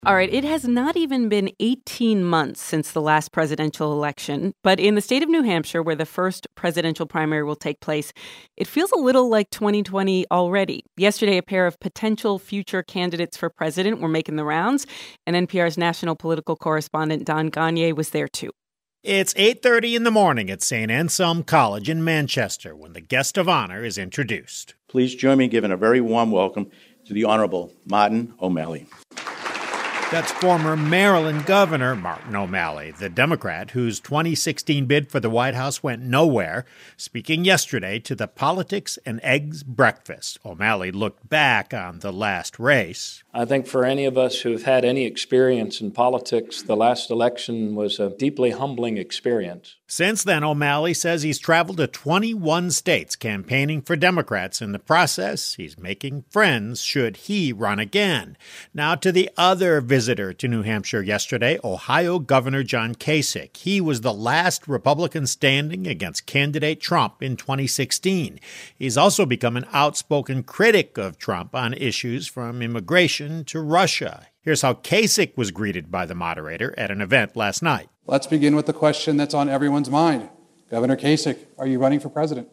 All right, it has not even been 18 months since the last presidential election, but in the state of New Hampshire, where the first presidential primary will take place, it feels a little like 2020 already. Yesterday, a pair of potential future candidates for president were making the rounds, and NPR's national political correspondent Don Gonyea was there too. It's 8:30 in the morning at St. Anselm College in Manchester when the guest of honor is introduced. Please join me in giving a very warm welcome to the Honorable Martin O'Malley. That's former Maryland Governor Martin O'Malley, the Democrat whose 2016 bid for the White House went nowhere, speaking yesterday to the Politics and Eggs Breakfast. O'Malley looked back on the last race. I think for any of us who've had any experience in politics, the last election was a deeply humbling experience. Since then, O'Malley says he's traveled to 21 states campaigning for Democrats. In the process, he's making friends should he run again. Now to the other visitor to New Hampshire yesterday, Ohio Governor John Kasich. He was the last Republican standing against candidate Trump in 2016. He's also become an outspoken critic of Trump on issues from immigration to Russia. Here's how Kasich was greeted by the moderator at an event last night. Let's begin with the question that's on everyone's mind. Governor Kasich, are you running for president?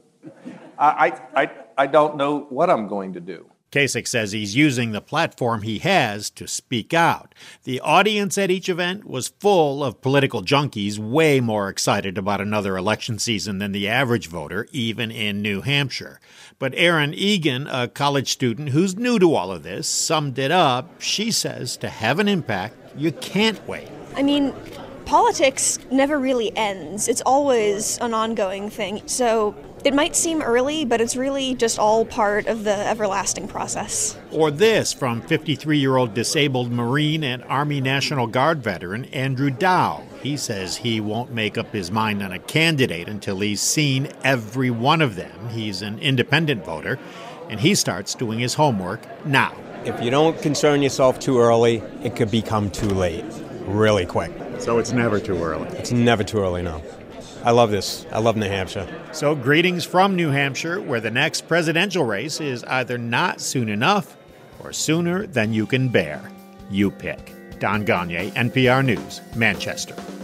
I don't know what I'm going to do. Kasich says he's using the platform he has to speak out. The audience at each event was full of political junkies, way more excited about another election season than the average voter, even in New Hampshire. But Erin Egan, a college student who's new to all of this, summed it up. She says to have an impact, you can't wait. Politics never really ends. It's always an ongoing thing. So it might seem early, but it's really just all part of the everlasting process. Or this from 53-year-old disabled Marine and Army National Guard veteran Andrew Dow. He says he won't make up his mind on a candidate until he's seen every one of them. He's an independent voter, and he starts doing his homework now. If you don't concern yourself too early, it could become too late really quick. So it's never too early? It's never too early, no. I love this. I love New Hampshire. So greetings from New Hampshire, where the next presidential race is either not soon enough or sooner than you can bear. You pick. Don Gonyea, NPR News, Manchester.